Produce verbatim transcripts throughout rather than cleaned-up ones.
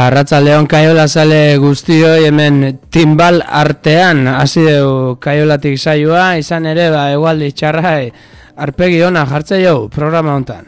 Arratsaldeon kaiola zale guztioi hemen timbal artean hasi dugu kaiolatik saioa, izan ere ba egualdi txarrai arpegi ona jartze jau programa hontan.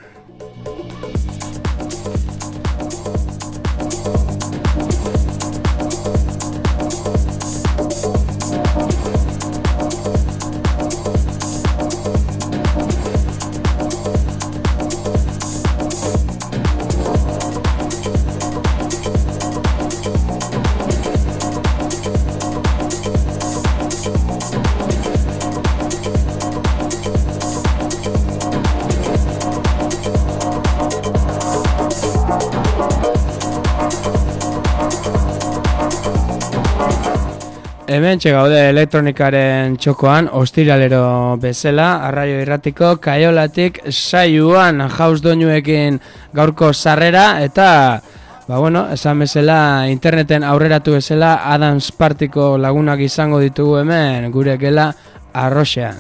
Hemen txegaude elektronikaren txokoan, ostiralero bezala, arraio irratiko kaiolatik saioan jauz doinuekin gaurko sarrera, eta, ba bueno, esan bezala, interneten aurreratu bezala, Adams Partiko lagunak izango ditugu hemen, gure gela arroxean.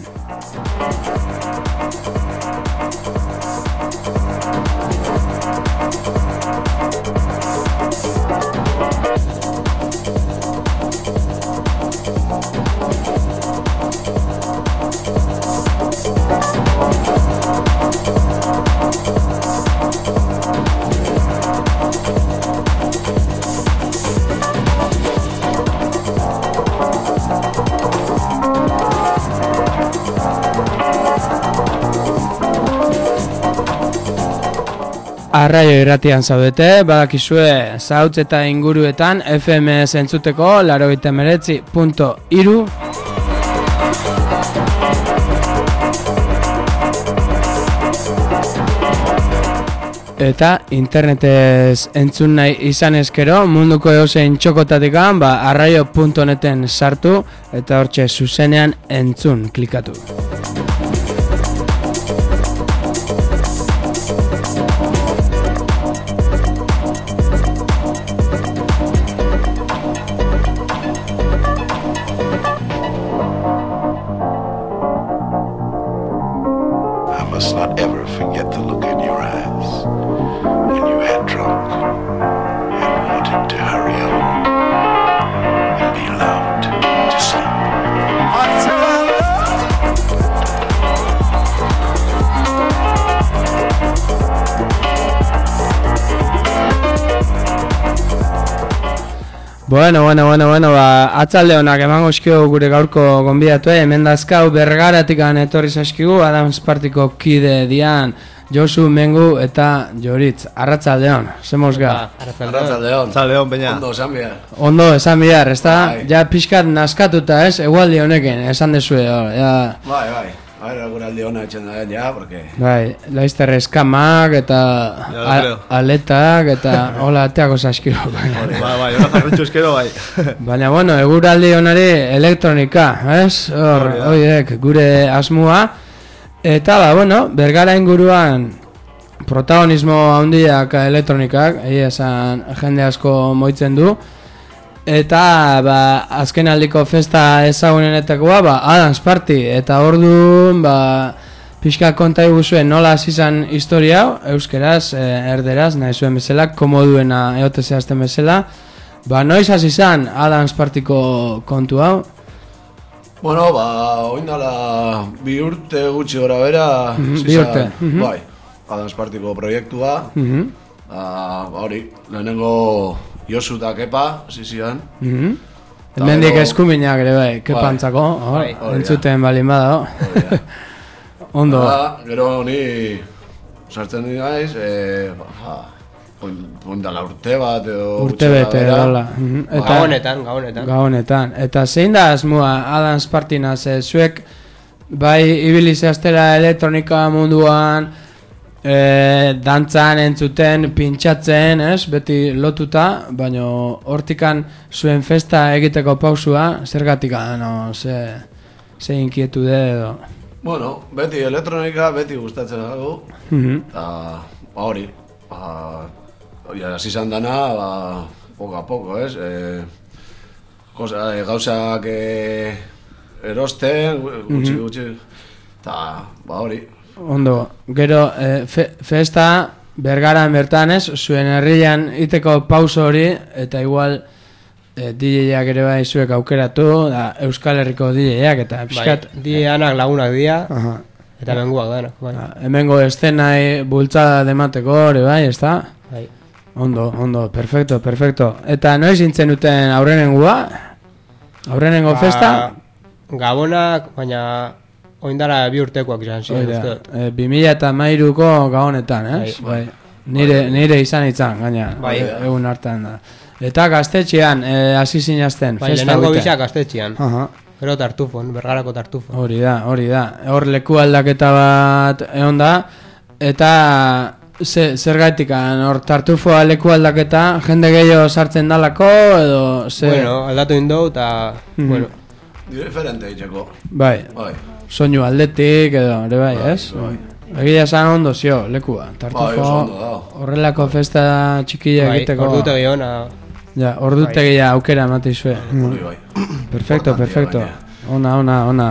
Arraio irratian zaudete, badakizue Zahutz eta inguruetan F M entzuteko laurogeita hemeretzi puntu hiru eta internetez entzun nahi izan ezkero munduko edozein txokotatikan ba, arraio puntu neten sartu eta hortxe zuzenean entzun klikatu. Bueno, bueno, bueno, bueno, ba, atzalde honak emango eskio gure gaurko gonbidatu, eh? Hemen dazkau Bergaratikan etorri zaizkigu, Adams Partiko kide dian, Josu, Mengu eta Joritz. Arratsaldeon, zemoz ga? Arratsaldeon. Arratsaldeon, peña. Ondo esan bihar. Ondo esan bihar, ez da? Ja pixkat naskatuta, ez? Egualdi honekin, esan dezue, ja. Bai, bai. A ver, guraldi hona etxen da, ja, porque... Bai, laizter eskamak eta aletak eta hola ateako zaskiru. Bai, bai, hola jarretxu eskero, bai. Baina, bueno, eguraldi honari elektronika, ez? Hor, oiek, gure asmua. Eta, ba, bueno, Bergara inguruan protagonismo handiak elektronikak, egia esan jende asko moitzen du. Eta, ba, azken aldiko festa ezagunenetakoa, ba, Adams Party. Eta orduan, ba, pixka konta eguzuen nola izan historia hau, euskeraz, e, erderaz, nahi zuen bezala, komoduena eote zehazten bezala. Ba, noiz hasi izan Adams Partyko kontu hau? Bueno, ba, oindala bi urte gutxi gora bera, mm-hmm, bi urte. Mm-hmm. Bai, Adams Partyko proiektua. Mm-hmm. Ba, hori, lehenengo... Josu eta Kepa, zizian. Mm-hmm. Hemendik eskuminak ere bai, Kepantzako, bai, entzuten balin bada. Ondo. Ba, gero ni sartzen dira naiz, e, ba, ondala urte bat edo... Urte bete, edola. Gaonetan, gaonetan. Gaonetan. Eta zein da asmua Adams Party-na, ze zuek bai ibilizaztera elektronika munduan, E, dantzan, entzuten, pintxatzen, ez? Beti lotuta, baina hortikan zuen festa egiteko pausua, zergatika, no, ze, ze inkietude edo. Bueno, beti elektronika, beti gustatzen dago, mm-hmm. eta ba hori, ba, hasi izan dana, ba, poco a poco, ez? E, cosa, e, gauzak e, erosten, gutxi, mm-hmm. gutxi, eta ba hori. Ondo, gero, e, fe, festa Bergaran bertan ez, zuen herrian iteko pauso hori, eta igual e, D J-ak ere bai zuek aukeratu, da, Euskal Herriko D J-ak, eta pixkat... Bai, D J-anak lagunak dira, Aha. eta menguak danak, bai. Hemengo estenai bultzada demateko hori bai, ez da? Bai. Ondo, ondo, perfecto, perfecto. Eta noiz intzen duten aurrenengua? Aurrenengo Ba, festa? Gabonak, baina oindara bi urtekoak izan ziren. Oida, uste. e, bi mila eta hamairuko gabonetan, ez? Bai. Bai. Nire, nire izan itzan, gaina, Bai. egun hartan da. Eta gaztetxean, e, hasi zinazten, Bai, festa lehenengo egiten. bisak gaztetxean. Aha. Gero Tartufon, Bergarako Tartufon. Hori da, hori da. Hor leku aldaketa bat egon da, eta ze, zergatikan hor Tartufoa leku aldaketa, jende gehiago sartzen dalako, edo ze... Bueno, aldatu indou, eta, Mhm. bueno, Diferente itxeko. Bai, Bai. soinu aldetik, edo, ere bai, Bai, ez? bai. Egia esan ondo zio, lekua. Bai, Tartufo oso ondo da. horrelako festa txikia bai, egiteko. ordutegi ona. Ja, ordutegia aukera emate izue. Hori bai. Perfecto, Importantea perfecto. gainera. Ona, ona, ona.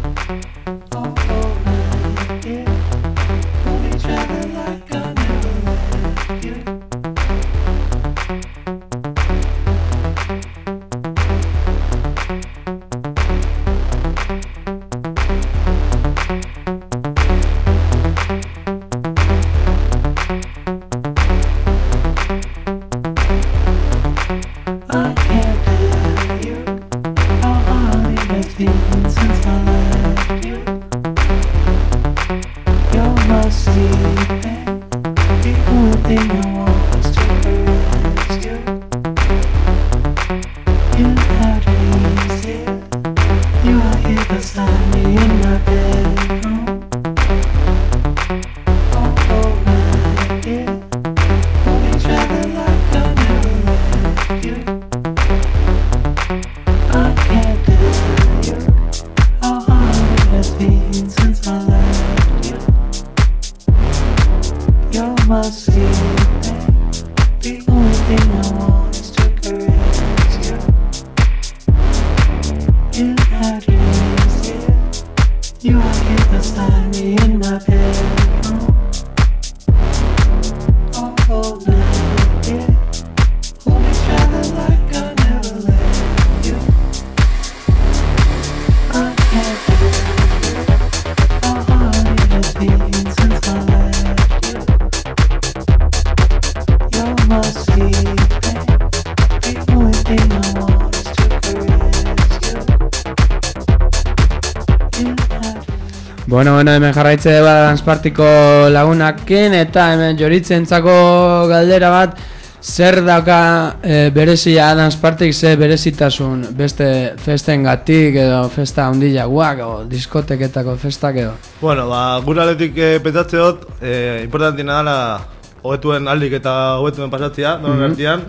Bueno, bueno, hemen jarraitze ba Danspartiko lagunakin, eta hemen joritzentzako galdera bat, zer dauka e, berezia Danspartik, ze berezitasun beste festengatik edo festa handiagoak edo diskoteketako festak edo? Bueno, ba, gure aldetik eh, pentsatze dut, eh, importantiena dela hobetuen aldik eta hobetuen pasatzea, donon Mhm. artean,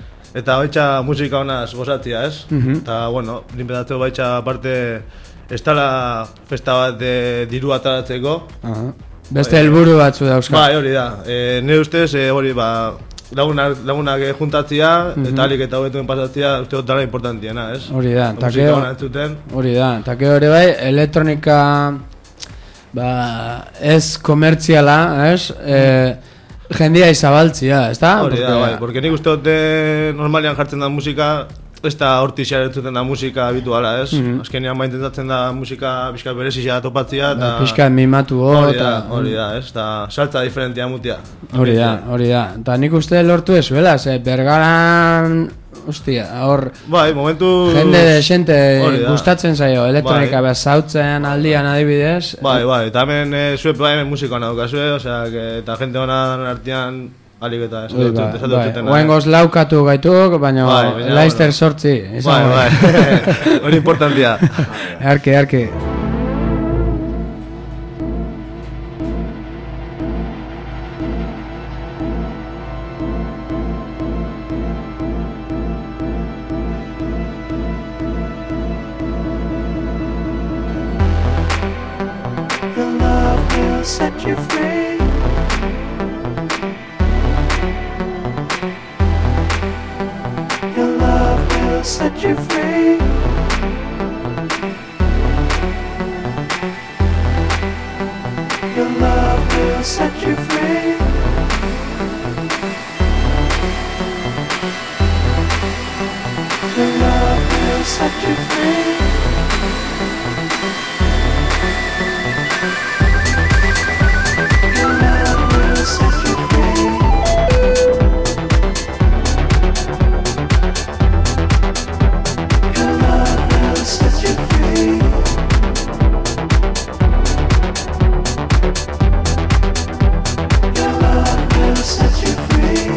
eta baitxa musika honaz gozatzea, ez? Mhm. Eta, bueno, nin pentsatze dut baitxa aparte ez dela festa bat de diru ataratzeko. Aha. Beste helburu batzu dauzka. Bai, hori da. E, nire ustez, e, hori, ba, lagunak, lagunak eh, juntatzea, Mhm. eta alik eta hobetuen pasatzea, uste dut dara importantiena, ez? Hori da, eta Musika gero- hona entzuten. Hori da, eta gero ere bai, elektronika ba, ez komertziala, ez? E, jendia izabaltzia, ez da? Hori da, bai, porque nik uste dut eh, normalian jartzen da musika, ez da hortixar entzuten da musika habituala, ez? Mhm. Azkenean ba intentatzen da musika pixka berezia topatzea, eta... Pixka mimatu ho, Hori da, eta... hori da, ez? Eta saltza diferentia mutia. Hori da, hori da. Eta nik uste lortu ezuela, ze Bergaran, hostia, hor... Bai, momentu... Jende de xente Hori da. gustatzen zaio, elektronika Bai. bezautzen aldian adibidez. Bai, bai, eta hemen e, zuep bai hemen musika hona daukazue, osea, que, eta jente hona artean alik eta esatu Hori dut, ba, esatu bai. dutena. Oengoz laukatu gaituk, baina Bai, baina, Leicester bueno. sortzi. Bai, izango da. bai, hori importantia. Arki, arki. Your love will set you free. Your love will set you free. Your love will set you free. free. Your love will set you free. Your love will set you free. Your love will set you free.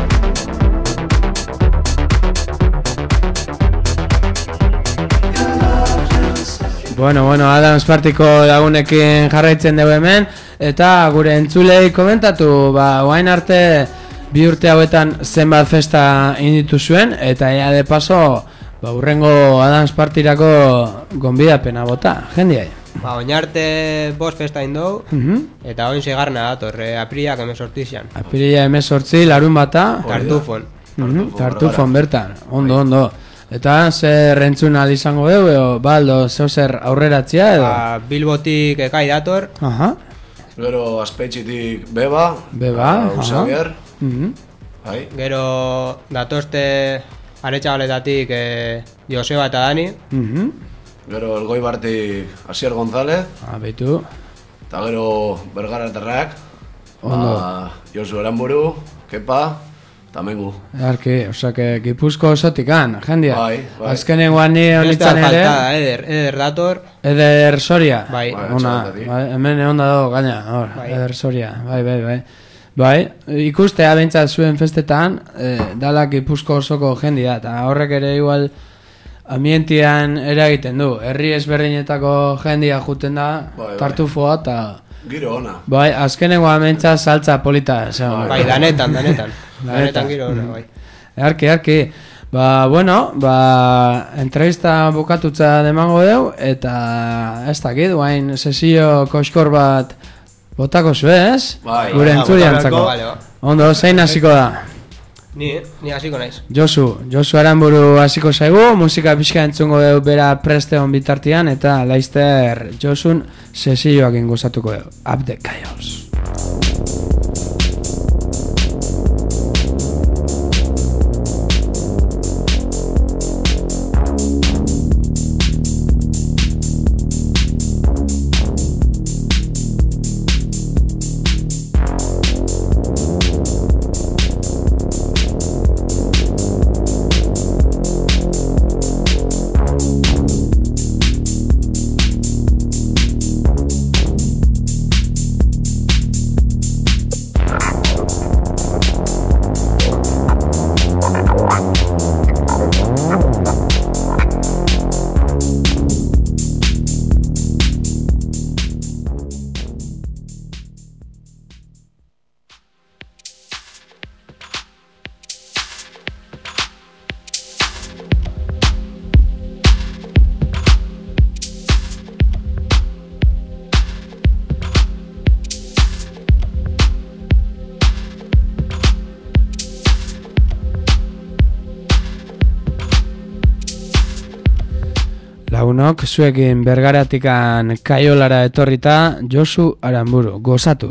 Your love will set you Bueno, bueno, Adams Partiko lagunekin jarraitzen dugu hemen, eta gure entzulei komentatu, ba, oain arte bi urte hauetan zenbat festa inditu zuen, eta ea de paso, ba, urrengo Adams Partirako gonbidapena bota, jendiai. Ba, oin arte bost festa indou, Mhm. eta oin segarna dator, eh, apiriak emezortizian. Apirila hemezortzi, larun bata, Tartufon. mhm, tartufon bertan, ondo, ondo. Eta zer rentzun ahal izango dugu, edo, baldo, zeu zer aurreratzea, edo? Ba, Bilbotik ekai dator, Aha, Gero Aspetxitik Beba. Beba, eta aha. Usabier. mhm. Bai. gero datozte Aretxabaletatik eh, Joseba eta Dani, Mhm. Gero Elgoibartik Asier González. Ah, beitu. Eta gero Bergaratarrak. Ondo. Ba, Josu Eranburu, Kepa, eta Mengu. Arki, osake, Gipuzko osotikan, jendia. Bai, bai. Azkenengoan ni beste honitzen ere, falta, Eder, Eder dator, Eder Soria. bai, Bai. Ona, Atxaletatik. bai, hemen egon da dago, gaina, hor, Bai. Eder Soria, bai, bai, bai. Bai, ikustea behintzat zuen festetan, eh, dalak Gipuzko osoko jendia, eta horrek ere igual ambientian eragiten du. Herri ezberdinetako jendia juten da, Bai, bai. tartufoa, eta... Giro ona. Bai, azkenengoa behintzat saltza polita, esan. bai, danetan, danetan, Danetan. danetan giro ona, bai. Arki, arki. Ba, bueno, ba, entrevista bukatutza demango deu, eta ez dakit, guain sesio koskor bat botako zu, ez? Bai, Gure bai, entzuliantzako. botarako. Vale, ba. Ondo, zein hasiko da? Ni, ni hasiko naiz. Josu, Josu Aranburu hasiko zaigu, musika pixka entzungo deu bera presteon bitartian, eta laizter Josun sesioak inguzatuko deu. Up the chaos. Lagunok, zuekin Bergaratikan Kaiolara etorrita, Josu Aranburu, gozatu.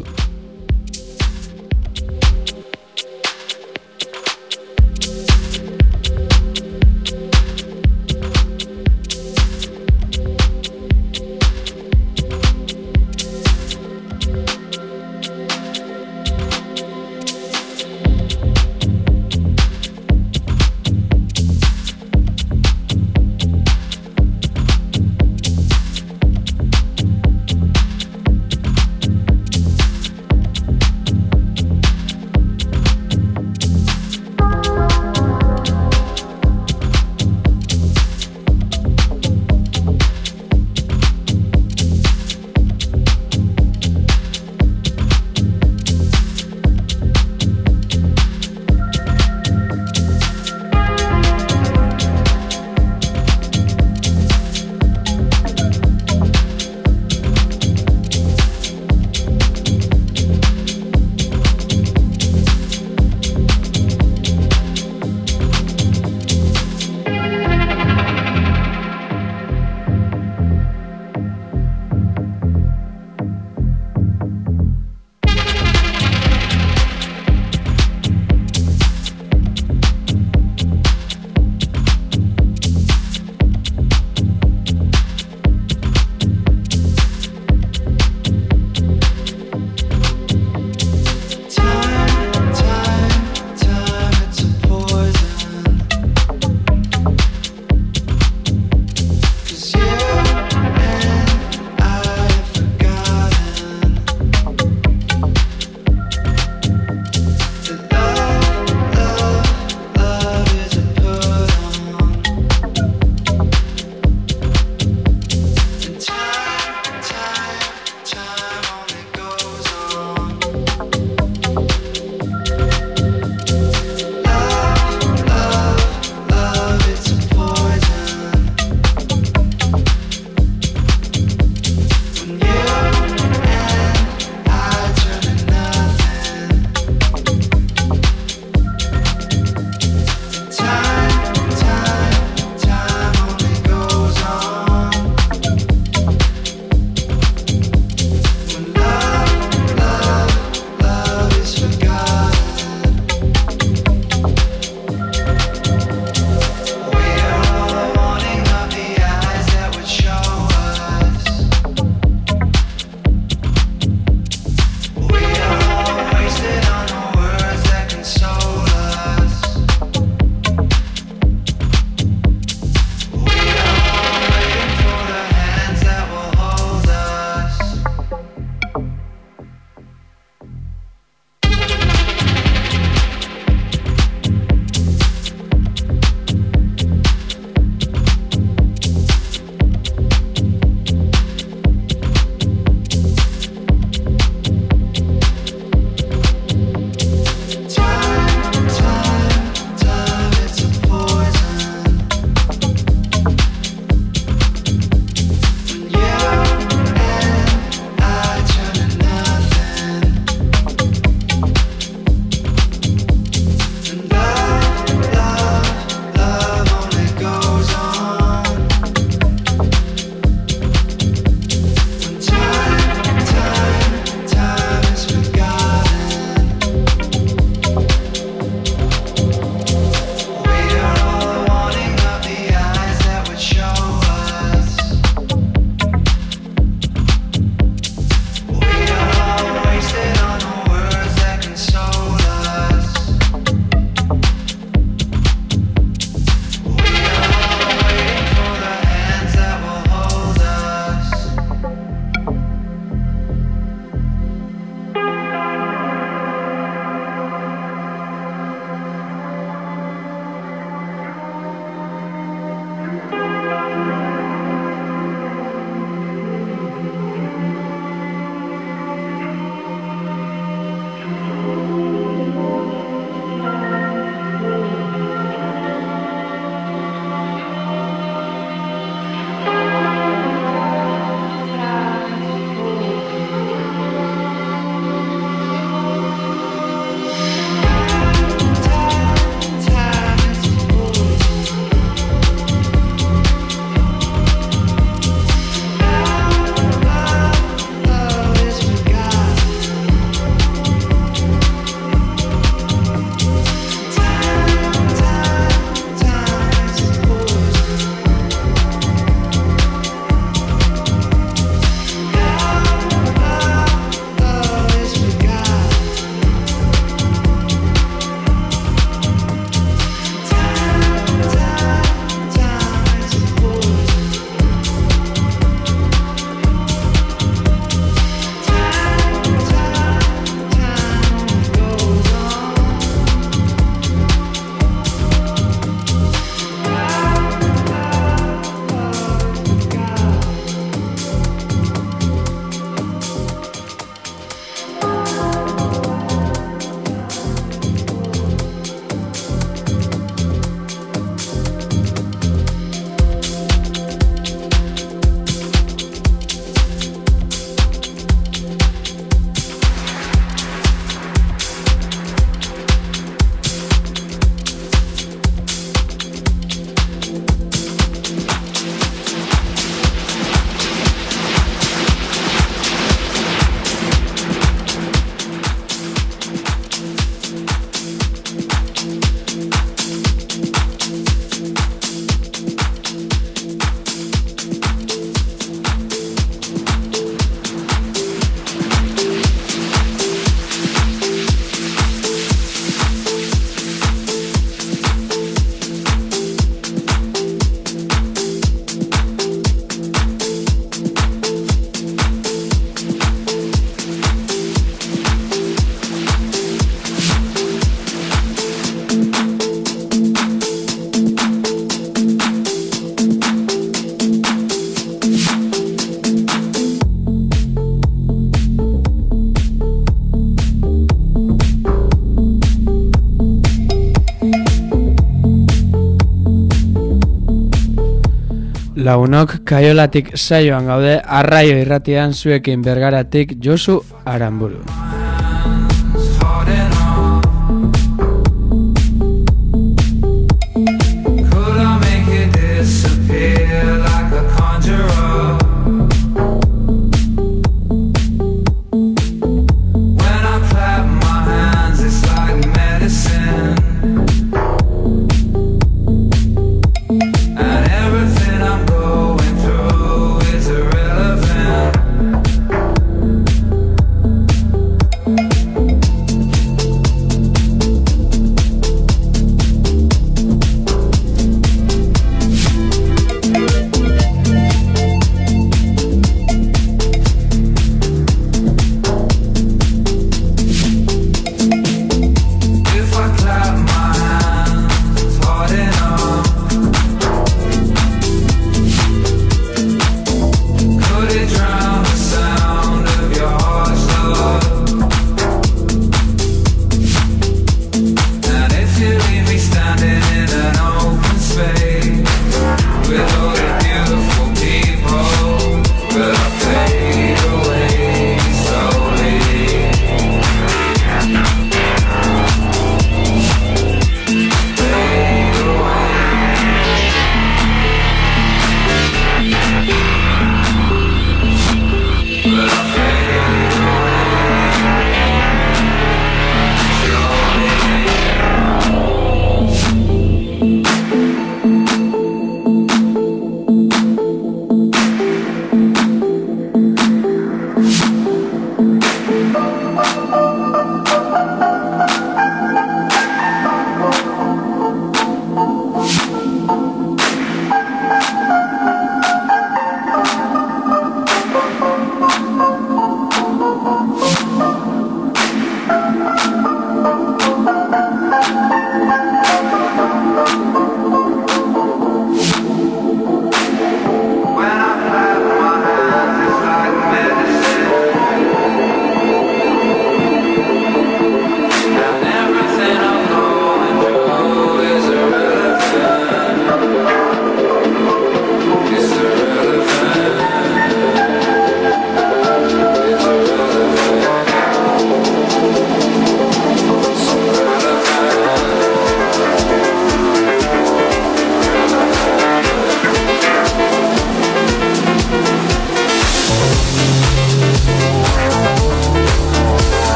lagunok, Kaiolatik saioan gaude, Arraio irratian zuekin Bergaratik Josu Aramburu.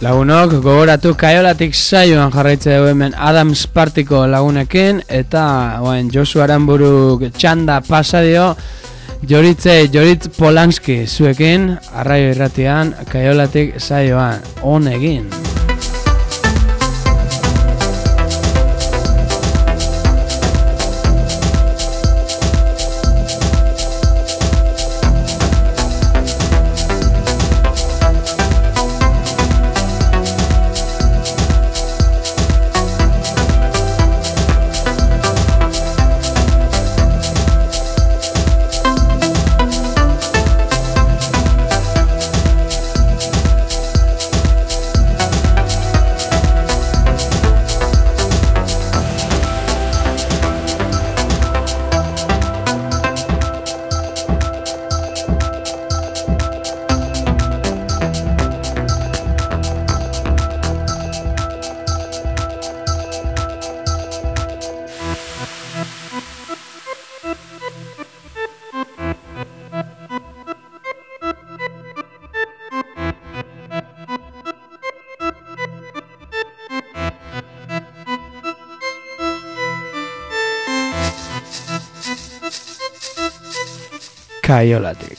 Lagunok, gogoratu Kaiolatik saioan jarraitze dugu hemen Adams Partiko lagunekin, eta oen, Josu Aranburuk txanda pasadio, Joritze, Joritz Polanski zuekin, Arraio Irratian, Kaiolatik saioan, on egin. Kaiolatik.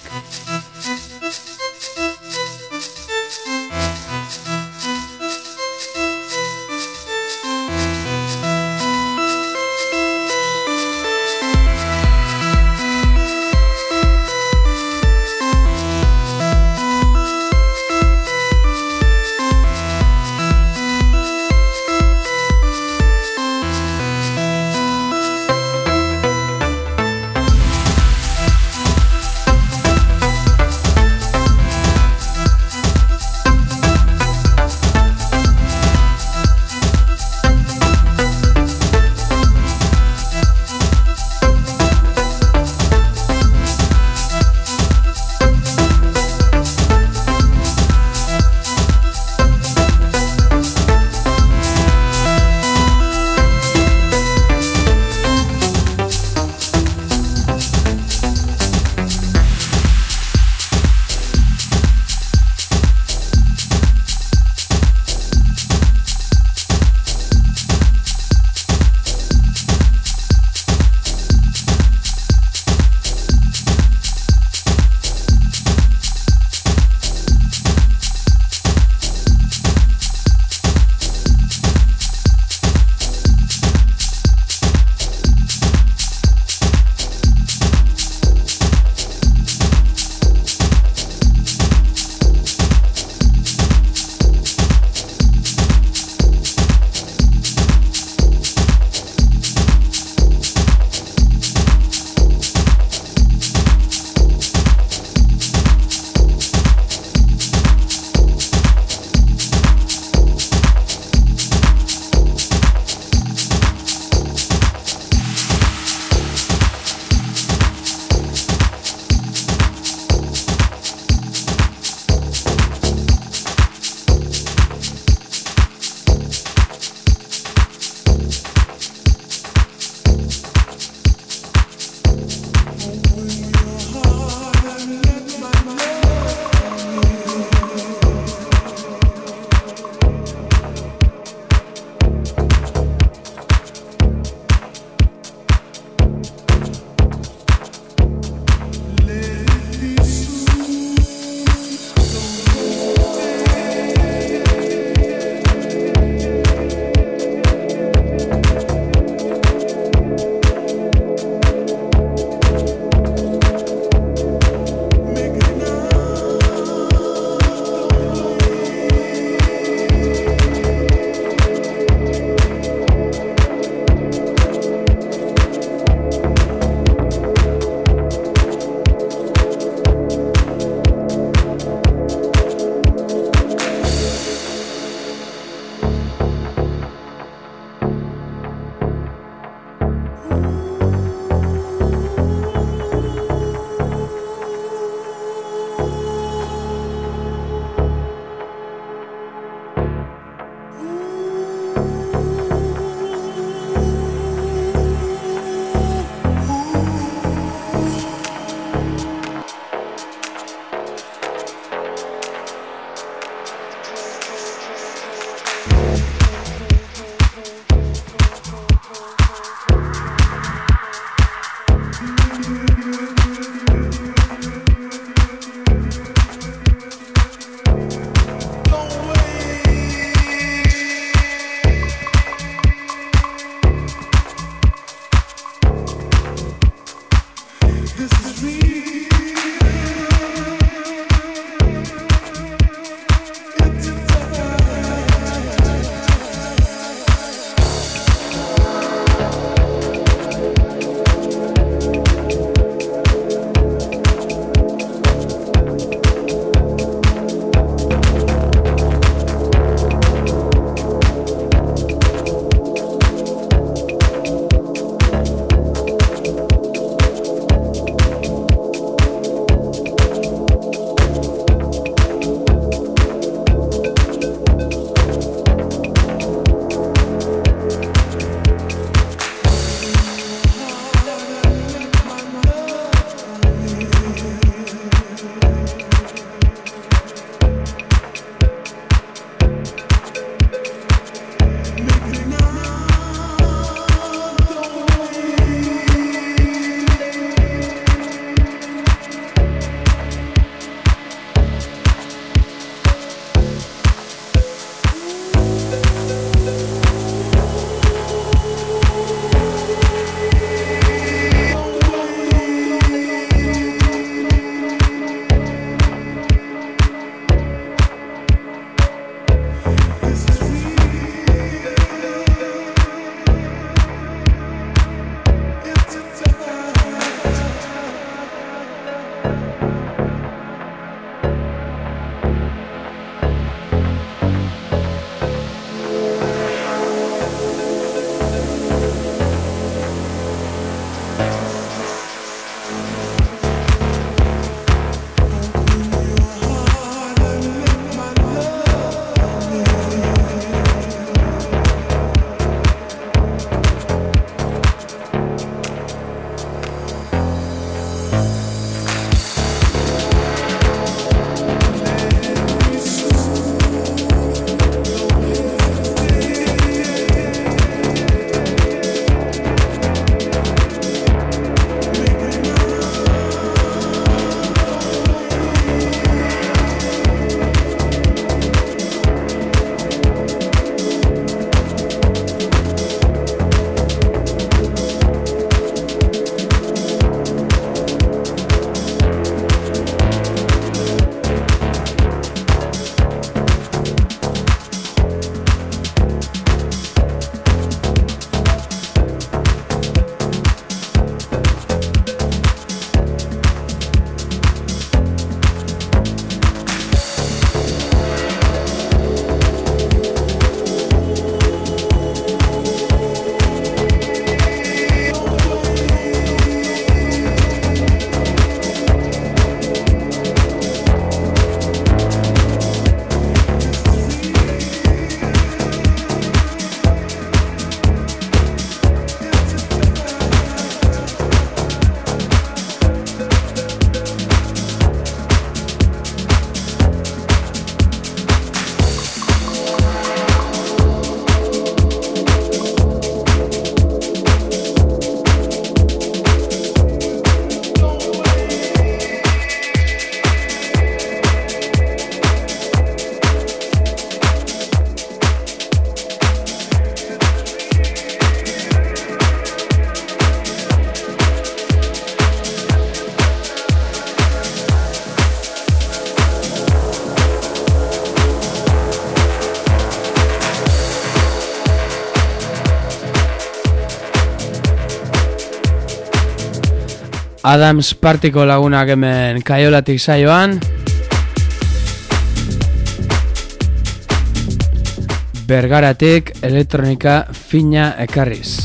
Adams Partiko lagunak hemen Kaiolatik saioan. Bergaratik elektronika fina ekarriz.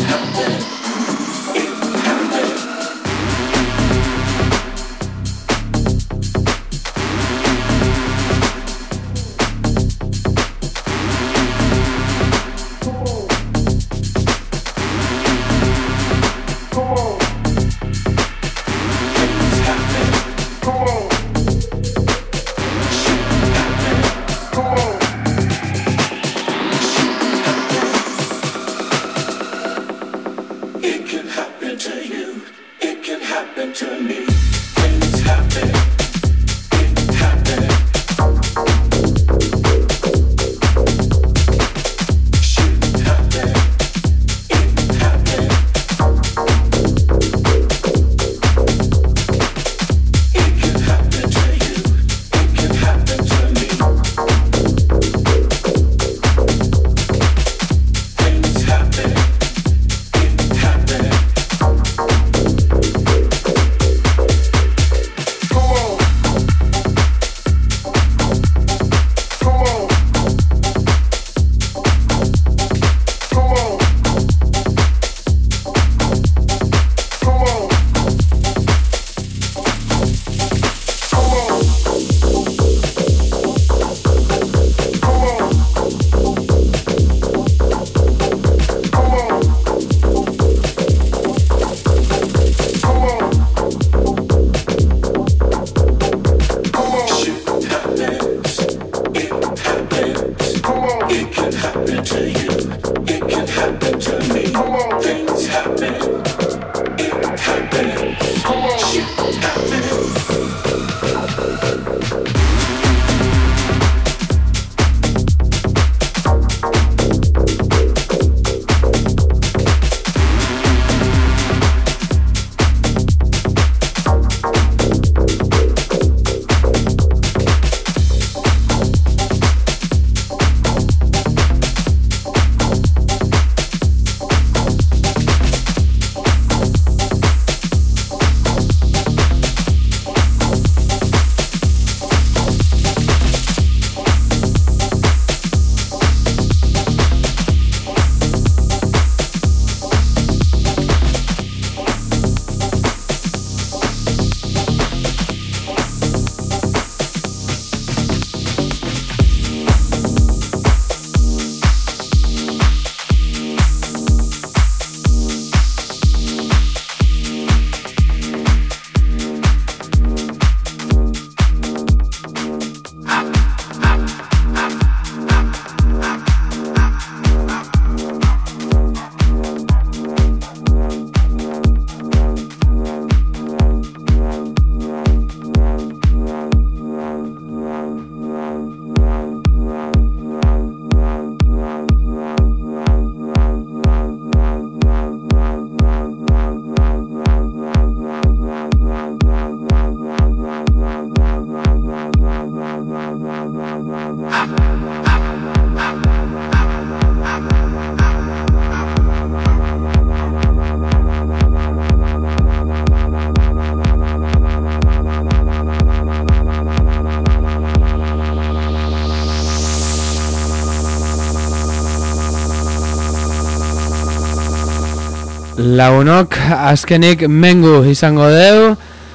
Lagunok azkenik mengu izango deu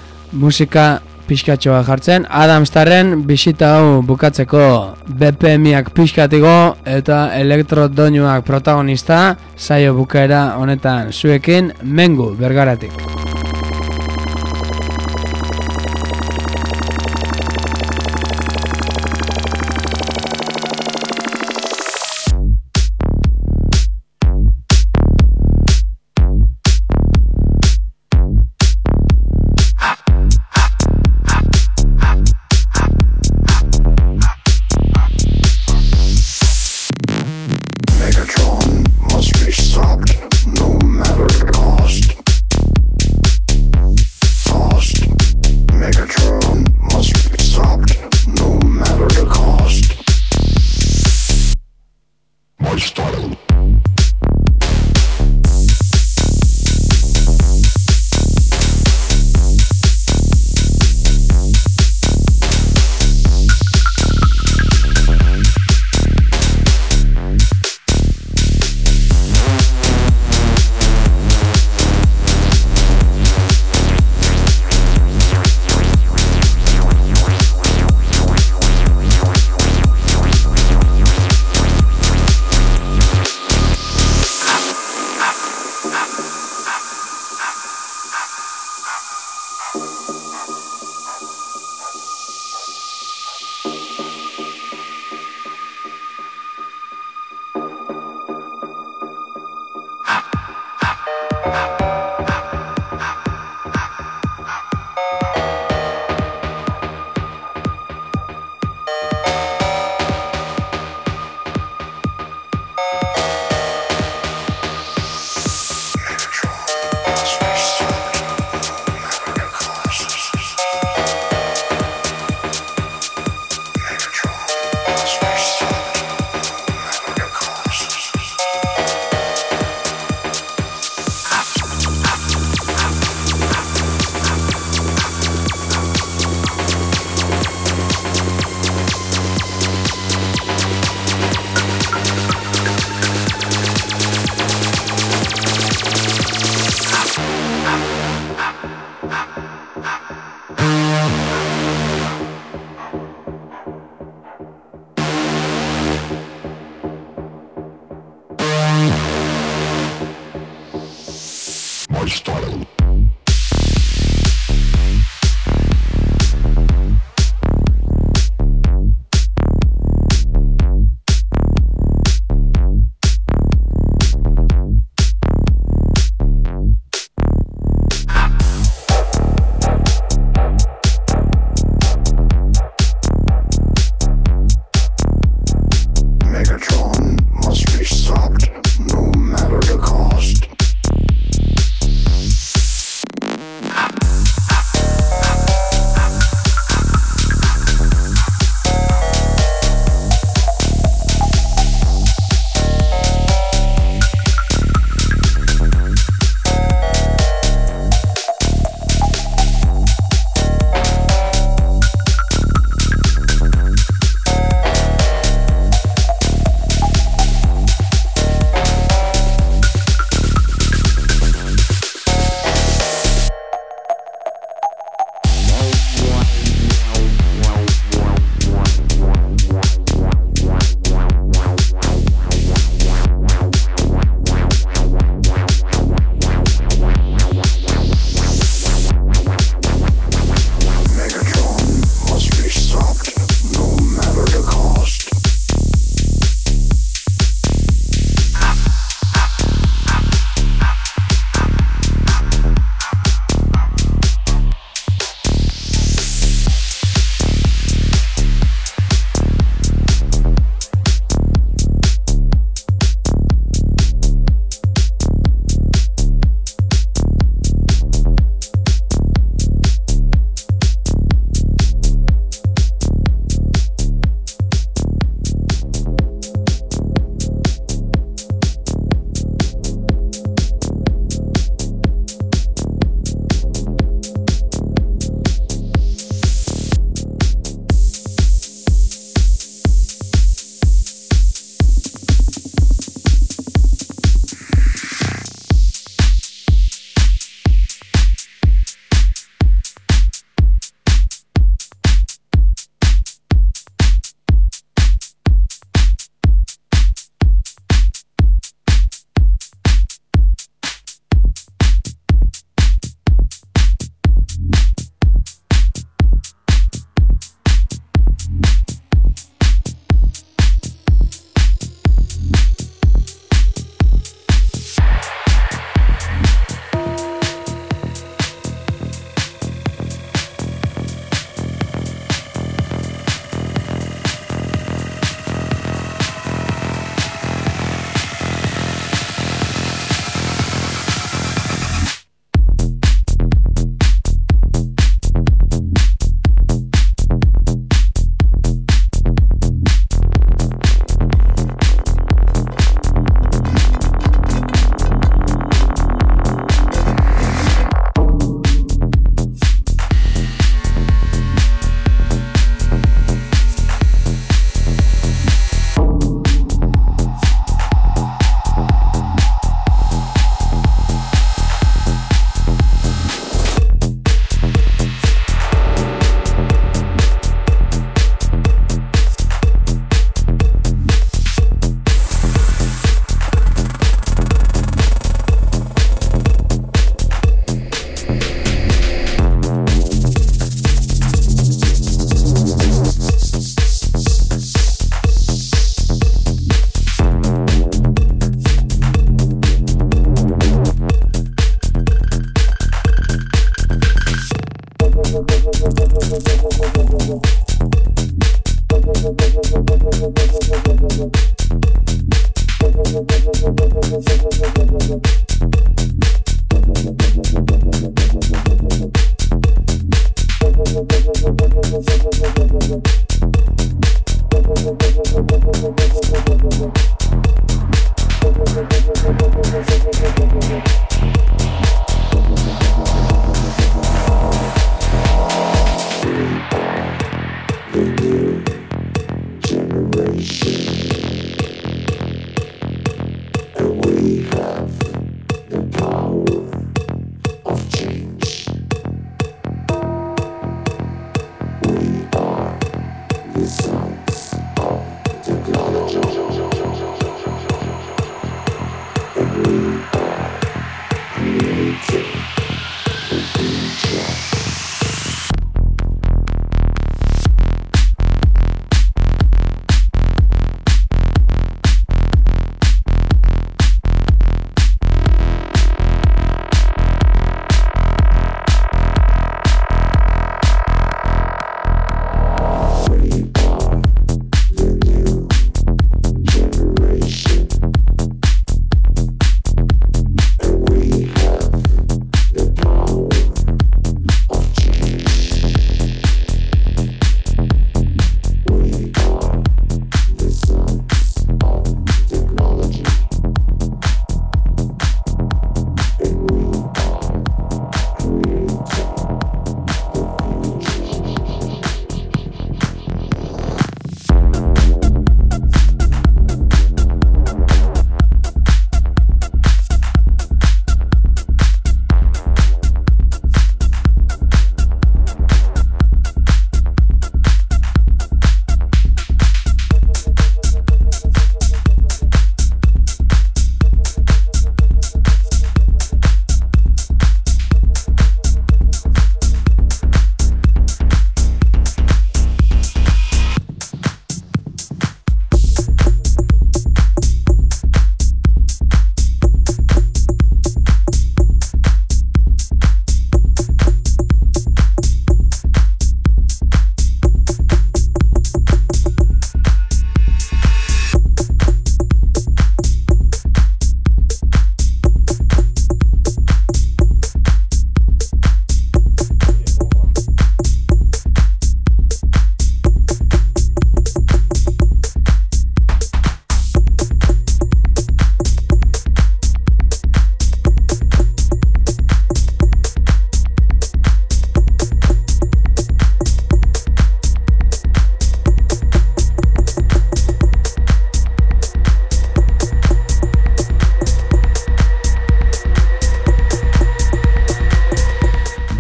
musika pixkatxoa jartzen Adamstarren bisita hau bukatzeko B P Miak pixkatigo eta elektrodoinuak protagonista saio bukaera honetan zuekin mengu Bergaratik. Megatron must be stopped, no matter the cost.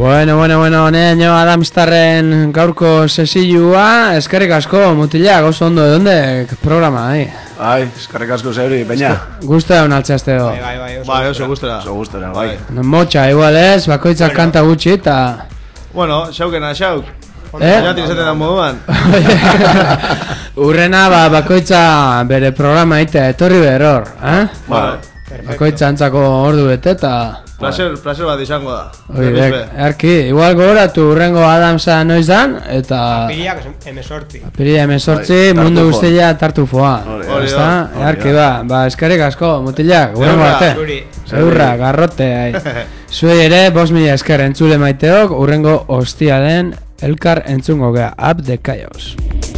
Bueno, bueno, bueno, neño Adamstarren gaurko sesioa, eskerrik asko, mutila, oso ondo, edonde programa, ahi? Ai, eskerrik asko zeuri, peña. Gusta egon altxazteo. Bai, bai, bai, oso Bai, oso gustera. Oso gustora, bai. Motxa, igual ez, bakoitzak kanta gutxi eta... Bueno, xaukena, xauk. Eh? Jatik izaten da moduan. Urrena, ba, bakoitza bere programa egitea, etorri beror, eh? Bai. Bakoitza antzako ordu bete eta... Placer, placer bat izango da. Oidek, erki, igual gogoratu urrengo Adamsa noiz dan, eta... Piriak emesortzi. Piria emezortzi, Bai, mundu tartufo. guztia tartufoa. Hori, hori, Ezta? hori, Erki ba, ba, eskerrik asko, mutilak, urrengo Zeurra, arte. zuri. Zeurra, garrote, ai. Zuei ere, bost mila esker entzule maiteok, urrengo hostiaren elkar entzungo gea, Up the Chaos.